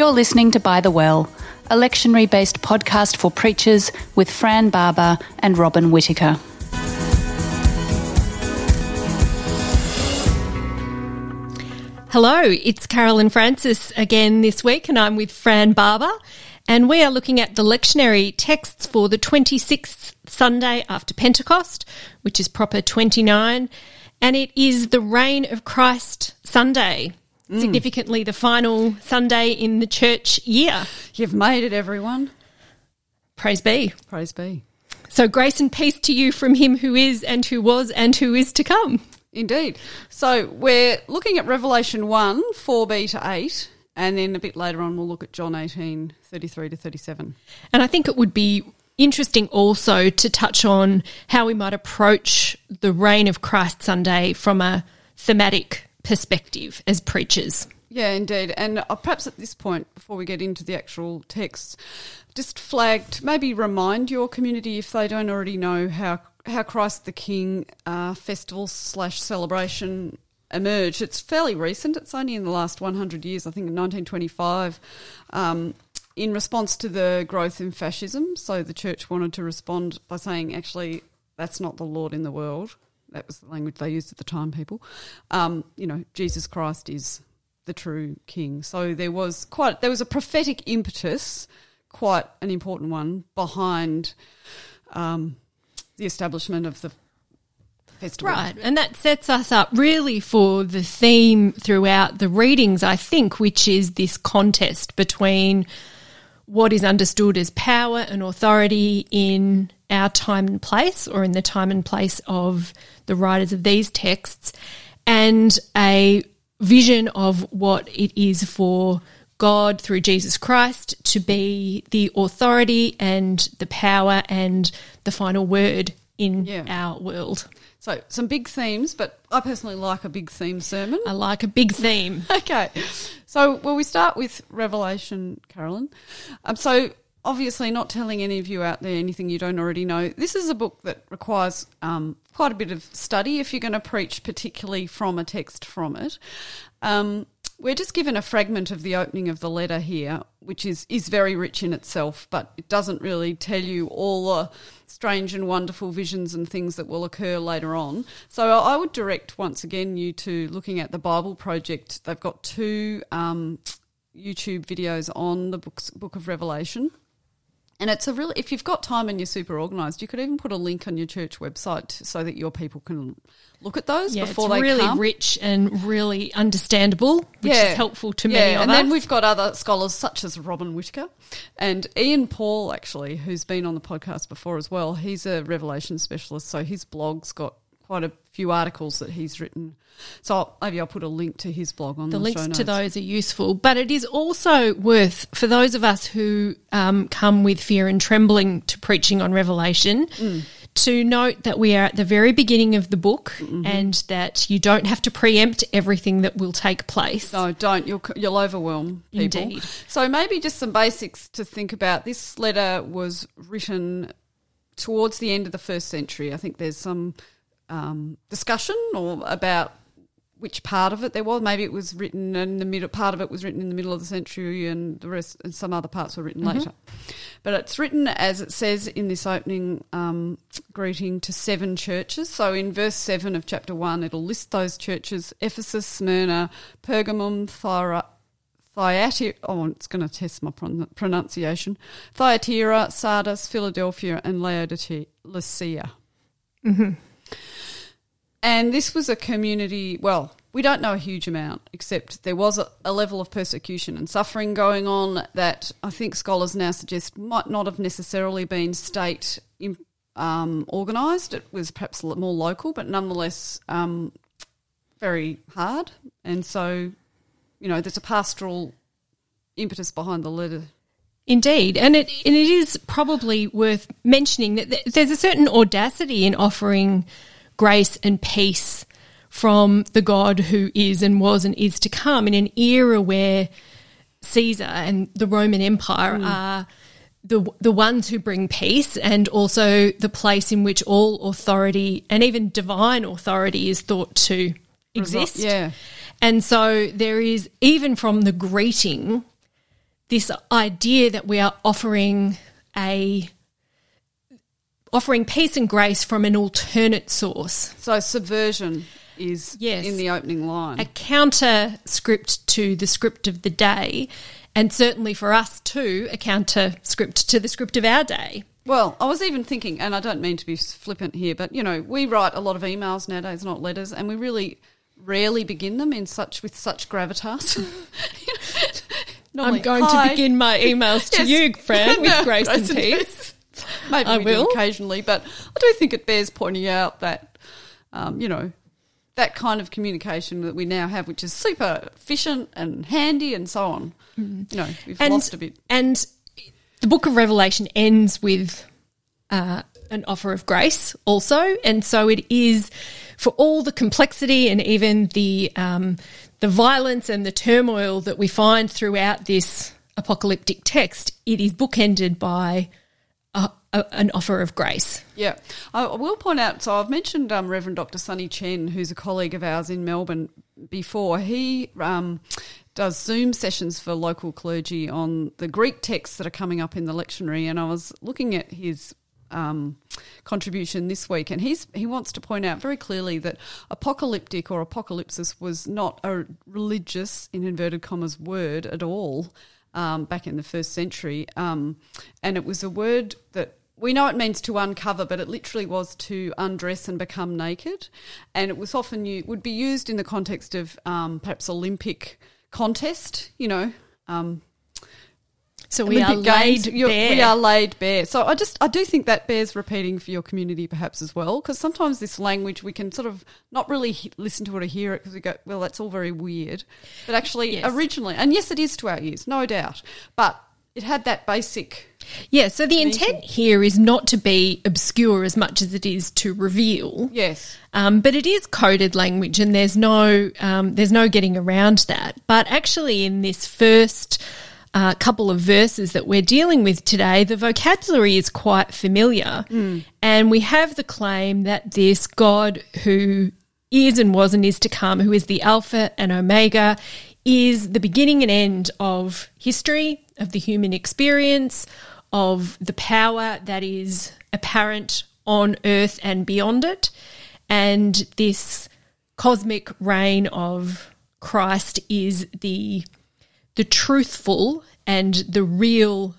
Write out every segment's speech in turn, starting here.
You're listening to By the Well, a lectionary-based podcast for preachers with Fran Barber and Robin Whittaker. Hello, it's Carolyn Francis again this week, and I'm with Fran Barber, and we are looking at the lectionary texts for the 26th Sunday after Pentecost, which is proper 29, and it is the Reign of Christ Sunday. Significantly the final Sunday in the church year. You've made it, everyone. Praise be. Praise be. So grace and peace to you from him who is and who was and who is to come. Indeed. So we're looking at Revelation 1, 4b to 8, and then a bit later on we'll look at John 18, 33 to 37. And I think it would be interesting also to touch on how we might approach the Reign of Christ Sunday from a thematic perspective as preachers. Yeah, indeed. And perhaps at this point, before we get into the actual text, just flagged, maybe remind your community, if they don't already know, how Christ the King festival/celebration emerged. It's fairly recent. It's only in the last 100 years, I think in 1925, in response to the growth in fascism. So the church wanted to respond by saying, actually, that's not the Lord in the world. That was the language they used at the time, people. Jesus Christ is the true King. So there was a prophetic impetus, quite an important one, behind the establishment of the festival. Right, and that sets us up really for the theme throughout the readings, I think, which is this contest between what is understood as power and authority in our time and place, or in the time and place of the writers of these texts, and a vision of what it is for God through Jesus Christ to be the authority and the power and the final word in our world. So some big themes, but I personally like a big theme sermon. I like a big theme. Okay. So, we start with Revelation, Carolyn. So obviously not telling any of you out there anything you don't already know. This is a book that requires quite a bit of study if you're going to preach particularly from a text from it. We're just given a fragment of the opening of the letter here, which is very rich in itself, but it doesn't really tell you all the strange and wonderful visions and things that will occur later on. So I would direct once again you to looking at the Bible Project. They've got 2 YouTube videos on the book of Revelation. And it's if you've got time and you're super organised, you could even put a link on your church website so that your people can look at those before they come. It's really rich and really understandable, which is helpful to many of us. And then we've got other scholars such as Robin Whittaker and Ian Paul, actually, who's been on the podcast before as well. He's a Revelation specialist, so his blog's got quite a few articles that he's written. So maybe I'll put a link to his blog on the show notes. The links to those are useful, but it is also worth, for those of us who come with fear and trembling to preaching on Revelation, to note that we are at the very beginning of the book and that you don't have to preempt everything that will take place. No, don't. You'll overwhelm people. Indeed. So maybe just some basics to think about. This letter was written towards the end of the 1st century. I think there's some discussion about which part of it there was. Maybe it was written in the middle. Part of it was written in the middle of the century, and the rest, and some other parts were written later. But it's written, as it says in this opening greeting, to 7 churches. So in verse 7 of chapter 1, it'll list those churches: Ephesus, Smyrna, Pergamum, Thyatira. Oh, it's going to test my pronunciation. Thyatira, Sardis, Philadelphia, and Laodicea. And this was a community, well, we don't know a huge amount, except there was a level of persecution and suffering going on that I think scholars now suggest might not have necessarily been state organised. It was perhaps more local, but nonetheless very hard. And so, there's a pastoral impetus behind the letter. Indeed, and it is probably worth mentioning that there's a certain audacity in offering grace and peace from the God who is and was and is to come in an era where Caesar and the Roman Empire are the ones who bring peace, and also the place in which all authority and even divine authority is thought to exist. Yeah. And so there is, even from the greeting, this idea that we are offering peace and grace from an alternate source. So subversion is in the opening line. A counter script to the script of the day, and certainly for us too, a counter script to the script of our day. Well, I was even thinking, and I don't mean to be flippant here, but, we write a lot of emails nowadays, not letters, and we really rarely begin them with such gravitas. I'm going to begin my emails to you, Fran, with grace and peace. Maybe I will occasionally, but I do think it bears pointing out that, that kind of communication that we now have, which is super efficient and handy and so on. We've lost a bit. And the book of Revelation ends with an offer of grace also, and so it is, for all the complexity and even the violence and the turmoil that we find throughout this apocalyptic text, it is bookended by an offer of grace. Yeah. I will point out, so I've mentioned Reverend Dr. Sunny Chen, who's a colleague of ours in Melbourne before. He does Zoom sessions for local clergy on the Greek texts that are coming up in the lectionary, and I was looking at his contribution this week, and he wants to point out very clearly that apocalyptic or apocalypsis was not a religious, in inverted commas, word at all back in the first century, and it was a word that we know it means to uncover, but it literally was to undress and become naked, and it was often would be used in the context of perhaps Olympic contest, so we are laid bare. We are laid bare. So I do think that bears repeating for your community perhaps as well, because sometimes this language we can sort of not really listen to it or hear it because we go, well, that's all very weird. But actually originally, and yes, it is to our ears, no doubt, but it had that basic... Yeah, so the intent here is not to be obscure as much as it is to reveal. Yes. But it is coded language, and there's no getting around that. But actually in this first couple of verses that we're dealing with today, the vocabulary is quite familiar. And we have the claim that this God who is and was and is to come, who is the Alpha and Omega, is the beginning and end of history, of the human experience, of the power that is apparent on earth and beyond it. And this cosmic reign of Christ is the truthful and the real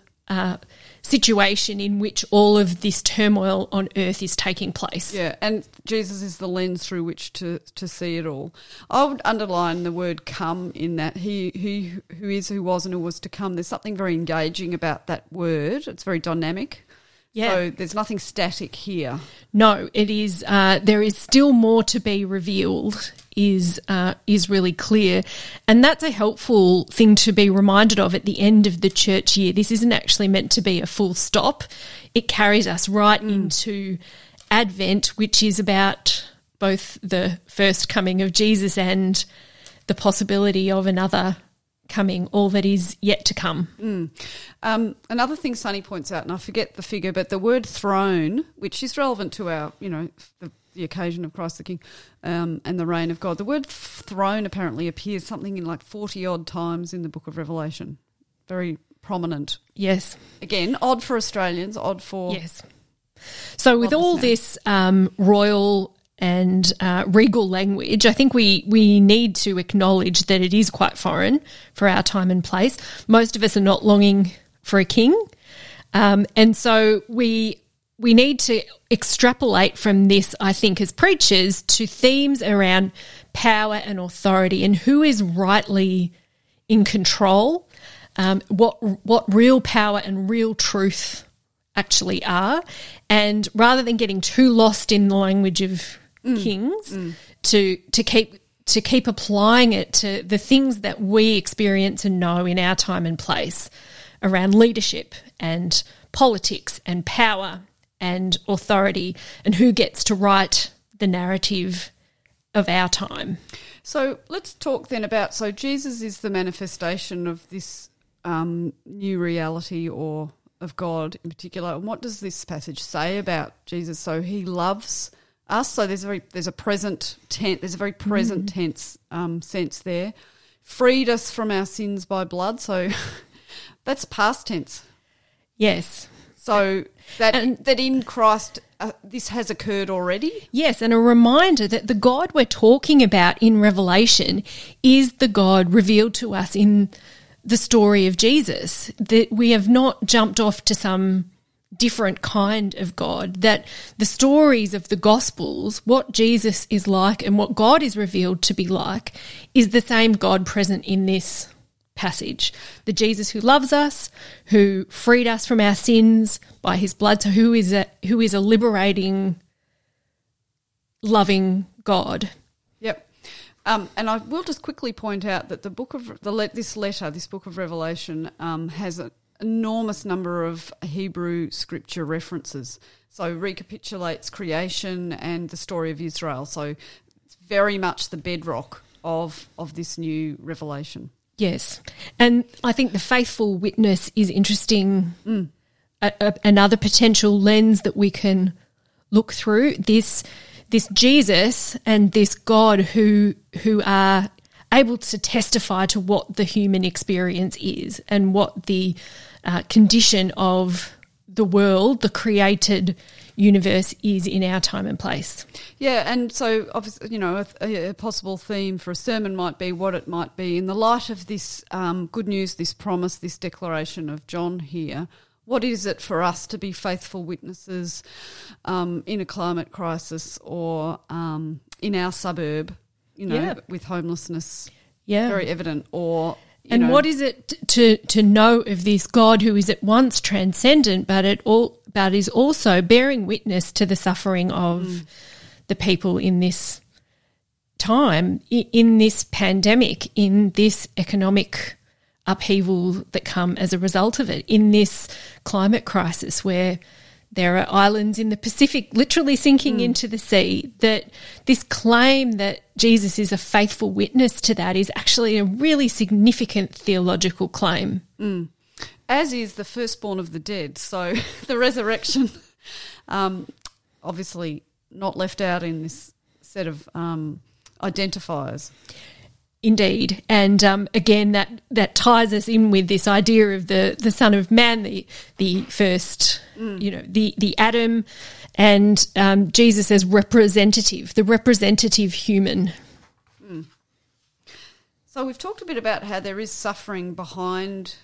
situation in which all of this turmoil on earth is taking place. Yeah, and Jesus is the lens through which to see it all. I would underline the word come in that he who is, who was and who was to come. There's something very engaging about that word. It's very dynamic. Yeah. So there's nothing static here. No, it is. There is still more to be revealed. Is really clear, and that's a helpful thing to be reminded of at the end of the church year. This isn't actually meant to be a full stop. It carries us right into Advent, which is about both the first coming of Jesus and the possibility of another coming, all that is yet to come. Another thing Sunny points out, and I forget the figure, but the word throne, which is relevant to our, the occasion of Christ the King and the reign of God. The word throne apparently appears something in like 40-odd times in the book of Revelation. Very prominent. Yes. Again, odd for Australians, odd for... Yes. So with all this royal and regal language, I think we need to acknowledge that it is quite foreign for our time and place. Most of us are not longing for a king. And so we need to extrapolate from this, I think, as preachers, to themes around power and authority and who is rightly in control, what real power and real truth actually are. And rather than getting too lost in the language of kings, to keep applying it to the things that we experience and know in our time and place around leadership and politics and power and authority, and who gets to write the narrative of our time. So let's talk then about, so Jesus is the manifestation of this new reality, or of God in particular. And what does this passage say about Jesus? So he loves us. So there's a present tense. There's a very present tense sense there. Freed us from our sins by blood. So That's past tense. Yes. So that in Christ this has occurred already? Yes, and a reminder that the God we're talking about in Revelation is the God revealed to us in the story of Jesus, that we have not jumped off to some different kind of God, that the stories of the Gospels, what Jesus is like and what God is revealed to be like, is the same God present in this passage. The Jesus who loves us, who freed us from our sins by his blood, so who is a liberating, loving God. Yep. And I will just quickly point out that this book of Revelation, has an enormous number of Hebrew scripture references. So recapitulates creation and the story of Israel. So it's very much the bedrock of this new revelation. Yes. And I think the faithful witness is interesting. Another potential lens that we can look through. This Jesus and this God who are able to testify to what the human experience is and what the condition of the world, the created universe, is in our time and place. Yeah, and so obviously, a possible theme for a sermon might be what it might be in the light of this good news, this promise, this declaration of John here. What is it for us to be faithful witnesses in a climate crisis or in our suburb, with homelessness very evident, or what is it to know of this God who is at once transcendent, but is also bearing witness to the suffering of the people in this time, in this pandemic, in this economic upheaval that come as a result of it, in this climate crisis where there are islands in the Pacific literally sinking into the sea, that this claim that Jesus is a faithful witness to that is actually a really significant theological claim. As is the firstborn of the dead. So the resurrection, obviously not left out in this set of identifiers. Indeed. And again, that ties us in with this idea of the Son of Man, the first, the Adam, and Jesus as representative, the representative human. So we've talked a bit about how there is suffering behind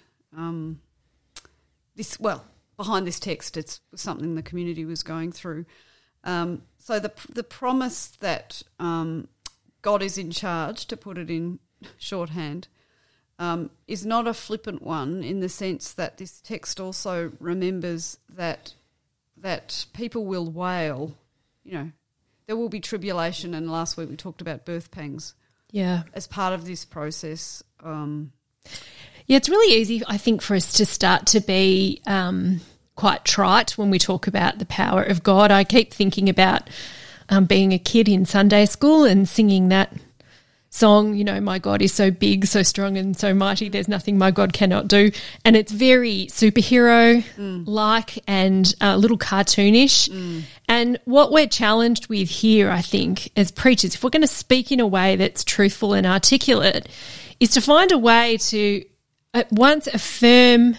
behind this text. It's something the community was going through. So the promise that God is in charge, to put it in shorthand, is not a flippant one, in the sense that this text also remembers that people will wail. There will be tribulation, and last week we talked about birth pangs. Yeah. As part of this process. It's really easy, I think, for us to start to be quite trite when we talk about the power of God. I keep thinking about being a kid in Sunday school and singing that song, my God is so big, so strong and so mighty, there's nothing my God cannot do. And it's very superhero-like and a little cartoonish. And what we're challenged with here, I think, as preachers, if we're going to speak in a way that's truthful and articulate, is to find a way to at once affirm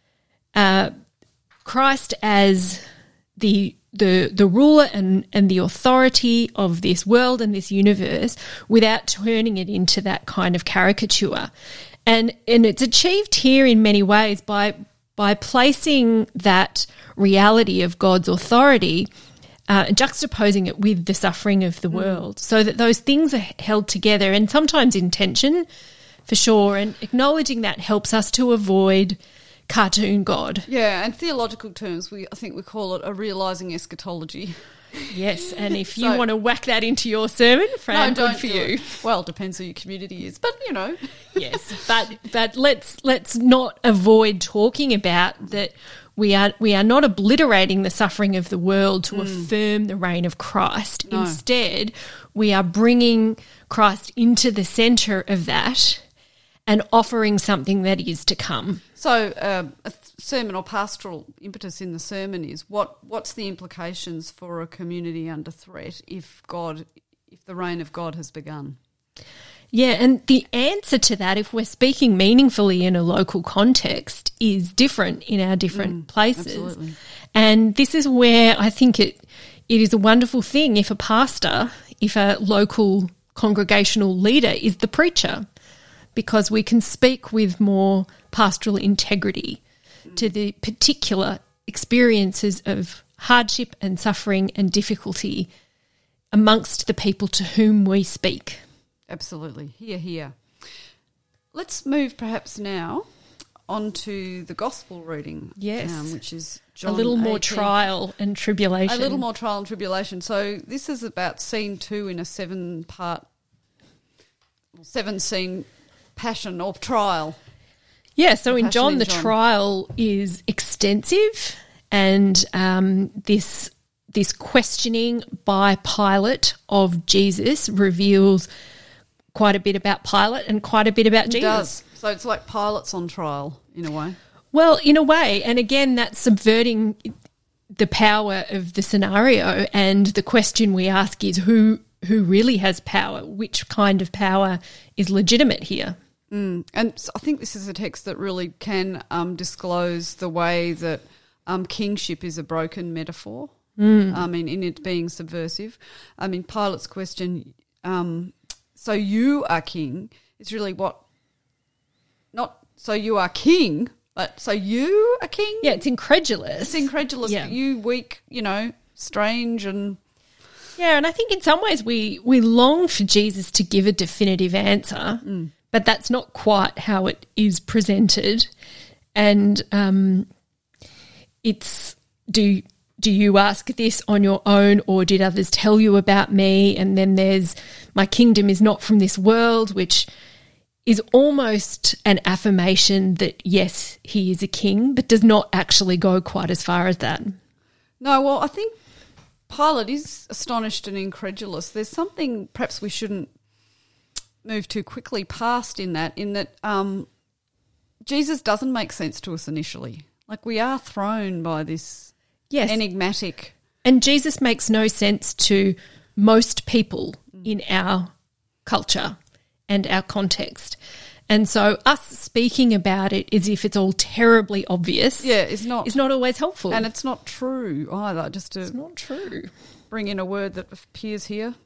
Christ as the ruler and the authority of this world and this universe without turning it into that kind of caricature. And it's achieved here in many ways by placing that reality of God's authority, juxtaposing it with the suffering of the world, so that those things are held together, and sometimes in tension, for sure, and acknowledging that helps us to avoid cartoon God. Yeah, and theological terms, I think we call it a realising eschatology. Yes, and if you want to whack that into your sermon, Fran, good for you. Well, it depends who your community is, but Yes, but let's not avoid talking about that. We are not obliterating the suffering of the world to affirm the reign of Christ. No. Instead, we are bringing Christ into the centre of that and offering something that is to come. So a sermon or pastoral impetus in the sermon is what's the implications for a community under threat if the reign of God has begun? Yeah, and the answer to that, if we're speaking meaningfully in a local context, is different in our different places. Absolutely. And this is where I think it is a wonderful thing if a pastor, if a local congregational leader is the preacher, because we can speak with more pastoral integrity to the particular experiences of hardship and suffering and difficulty amongst the people to whom we speak. Absolutely. Here. Let's move perhaps now on to the gospel reading. Yes. Which is John a little more 18. trial and tribulation. A little more trial and tribulation. So this is about scene 2 in a 7-scene passion or trial. Yeah, so in Passion John, in the John. trial is extensive, and this questioning by Pilate of Jesus reveals quite a bit about Pilate and quite a bit about Jesus. It does. So it's like Pilate's on trial in a way. Well, in a way, and again, that's subverting the power of the scenario, and the question we ask is who really has power? Which kind of power is legitimate here? And so I think this is a text that really can disclose the way that kingship is a broken metaphor. I mean, in it being subversive. I mean, Pilate's question, so you are king, is really what, not so you are king, but so you are king? Yeah, it's incredulous. It's incredulous. Yeah. You weak, strange and... Yeah, and I think in some ways we long for Jesus to give a definitive answer, but that's not quite how it is presented. And it's do you ask this on your own, or did others tell you about me? And then there's my kingdom is not from this world, which is almost an affirmation that, yes, he is a king, but does not actually go quite as far as that. No, well, I think Pilate is astonished and incredulous. There's something perhaps we shouldn't move too quickly past in that Jesus doesn't make sense to us initially. Like, we are thrown by this enigmatic... And Jesus makes no sense to most people in our culture and our context. And so us speaking about it as if it's all terribly obvious is not always helpful. And it's not true either, just to it's not true. Bring in a word that appears here.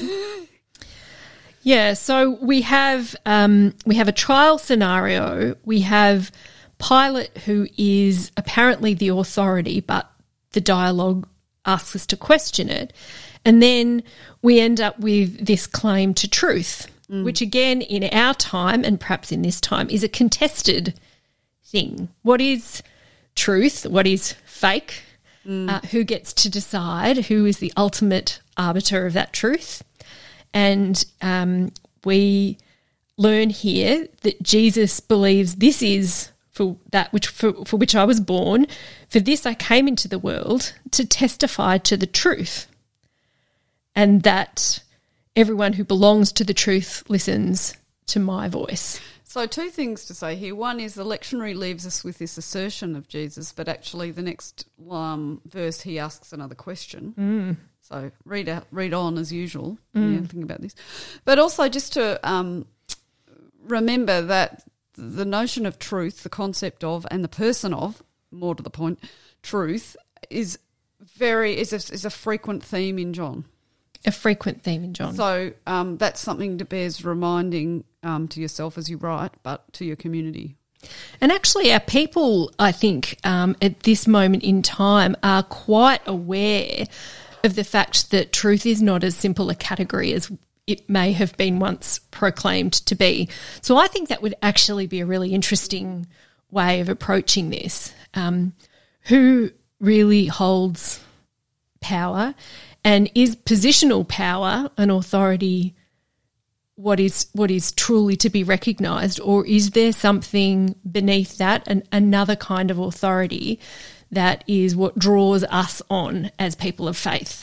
Yeah, so we have a trial scenario. We have Pilate, who is apparently the authority, but the dialogue asks us to question it. And then we end up with this claim to truth, which again, in our time and perhaps in this time, is a contested thing. What is truth? What is fake? Who gets to decide? Who is the ultimate arbiter of that truth? And we learn here that Jesus believes this is for that which for which I was born. For this I came into the world, to testify to the truth, and that everyone who belongs to the truth listens to my voice. So 2 things to say here. One is the lectionary leaves us with this assertion of Jesus, but actually the next verse he asks another question. So read on as usual. Think about this. But also just to remember that the notion of truth, the concept of, and the person of, more to the point, truth is a frequent theme in John. A frequent theme in John. So that's something that bears reminding to yourself as you write, but to your community. And actually our people, I think, at this moment in time are quite aware of the fact that truth is not as simple a category as it may have been once proclaimed to be. So I think that would actually be a really interesting way of approaching this. Who really holds power, and is positional power and authority what is truly to be recognised, or is there something beneath that, and another kind of authority that is what draws us on as people of faith?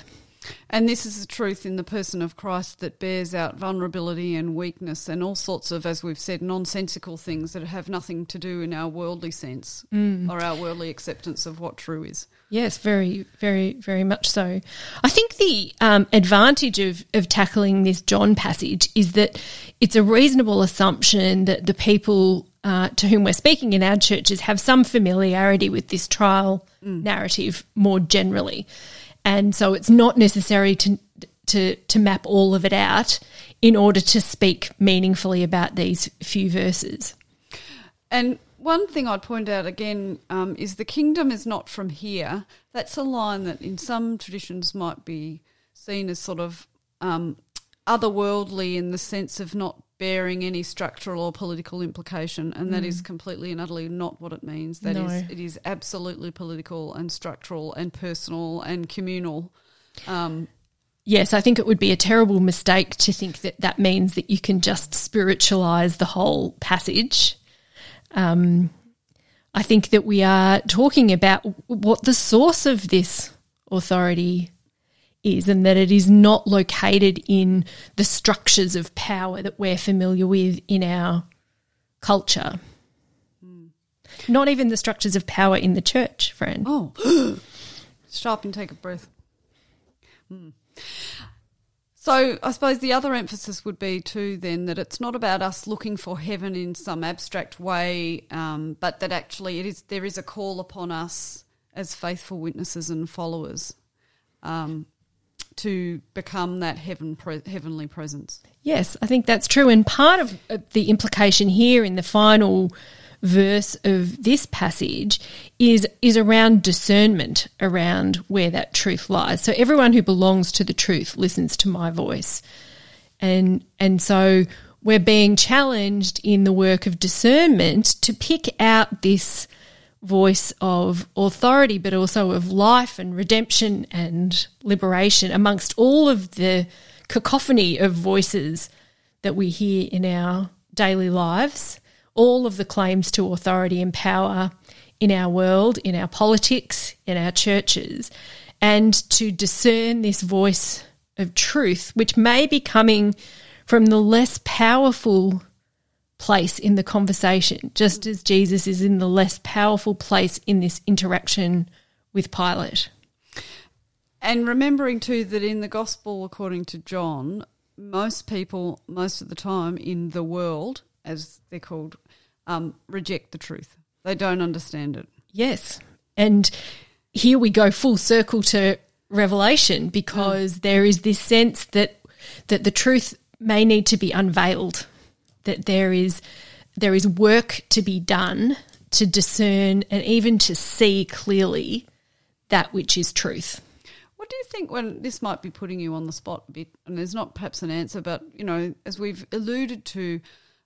And this is the truth in the person of Christ that bears out vulnerability and weakness and all sorts of, as we've said, nonsensical things that have nothing to do in our worldly sense or our worldly acceptance of what true is. Yes, very, very, very much so. I think the advantage of tackling this John passage is that it's a reasonable assumption that the people to whom we're speaking in our churches have some familiarity with this trial narrative more generally. And so it's not necessary to map all of it out in order to speak meaningfully about these few verses. And one thing I'd point out again is the kingdom is not from here. That's a line that in some traditions might be seen as sort of otherworldly in the sense of not bearing any structural or political implication, and that is completely and utterly not what it means. That is, it is absolutely political and structural and personal and communal. Yes, I think it would be a terrible mistake to think that that means that you can just spiritualise the whole passage. I think that we are talking about what the source of this authority is, and that it is not located in the structures of power that we're familiar with in our culture. Not even the structures of power in the church, friend. Oh, stop and take a breath. So I suppose the other emphasis would be too then that it's not about us looking for heaven in some abstract way, but that actually there is a call upon us as faithful witnesses and followers to become that heavenly presence. Yes, I think that's true. And part of the implication here in the final verse of this passage is around discernment, around where that truth lies. So everyone who belongs to the truth listens to my voice. And so we're being challenged in the work of discernment to pick out this voice of authority, but also of life and redemption and liberation amongst all of the cacophony of voices that we hear in our daily lives, all of the claims to authority and power in our world, in our politics, in our churches, and to discern this voice of truth, which may be coming from the less powerful place in the conversation, just as Jesus is in the less powerful place in this interaction with Pilate. And remembering too that in the Gospel according to John, most people, most of the time in the world, as they're called, reject the truth. They don't understand it. Yes. And here we go full circle to Revelation, because there is this sense that the truth may need to be unveiled, that there is work to be done to discern and even to see clearly that which is truth. What do you think, when this might be putting you on the spot a bit, and there's not perhaps an answer, but, you know, as we've alluded to,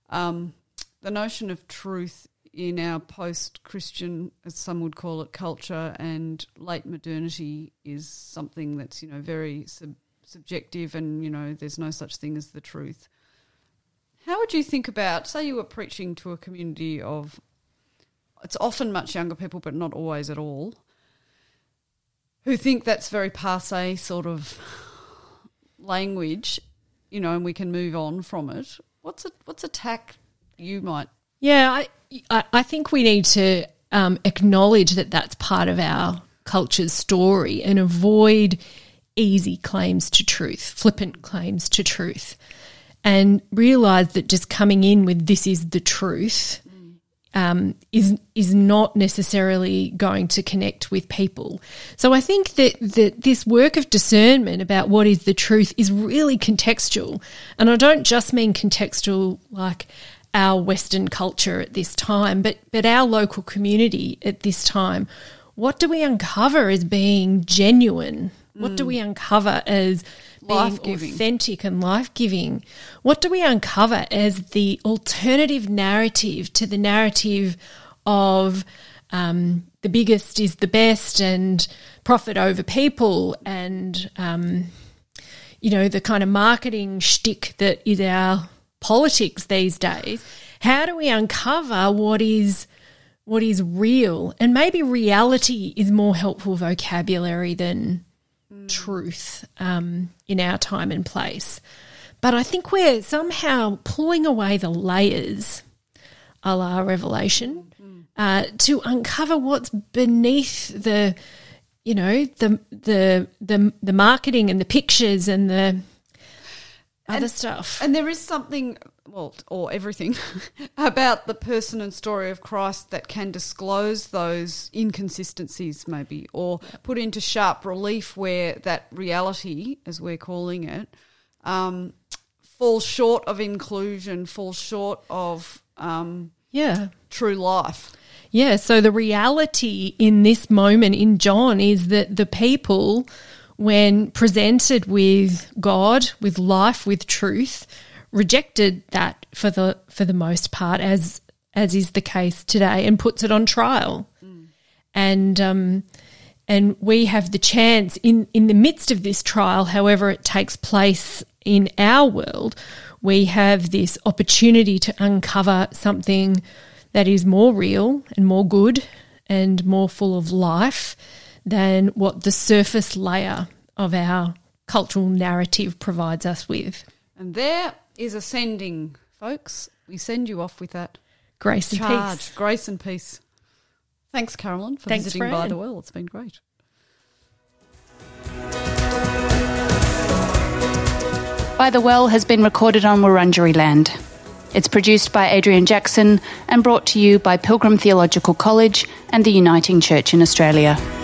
the notion of truth in our post-Christian, as some would call it, culture and late modernity is something that's, you know, very subjective, and, you know, there's no such thing as the truth. How would you think about, say you were preaching to a community of, it's often much younger people but not always at all, who think that's very passé sort of language, you know, and we can move on from it. What's a tack you might... Yeah, I think we need to acknowledge that that's part of our culture's story and avoid easy claims to truth, flippant claims to truth, and realise that just coming in with this is the truth is not necessarily going to connect with people. So I think that this work of discernment about what is the truth is really contextual. And I don't just mean contextual like our Western culture at this time, but our local community at this time. What do we uncover as being genuine? What do we uncover as being authentic and life-giving? What do we uncover as the alternative narrative to the narrative of the biggest is the best and profit over people and, you know, the kind of marketing shtick that is our politics these days? How do we uncover what is real? And maybe reality is more helpful vocabulary than truth in our time and place. But I think we're somehow pulling away the layers, a la Revelation, to uncover what's beneath the marketing and the pictures and the other stuff. And there is something, or everything, about the person and story of Christ that can disclose those inconsistencies maybe, or put into sharp relief where that reality, as we're calling it, falls short of inclusion, falls short of true life. Yeah, so the reality in this moment in John is that the people, when presented with God, with life, with truth, rejected that for the most part, as is the case today, and puts it on trial. And we have the chance in the midst of this trial, however it takes place in our world, we have this opportunity to uncover something that is more real and more good and more full of life than what the surface layer of our cultural narrative provides us with. And there is a sending, folks. We send you off with that. Grace and peace. Grace and peace. Thanks, Carolyn, for visiting Fran. By the Well. It's been great. By the Well has been recorded on Wurundjeri land. It's produced by Adrian Jackson and brought to you by Pilgrim Theological College and the Uniting Church in Australia.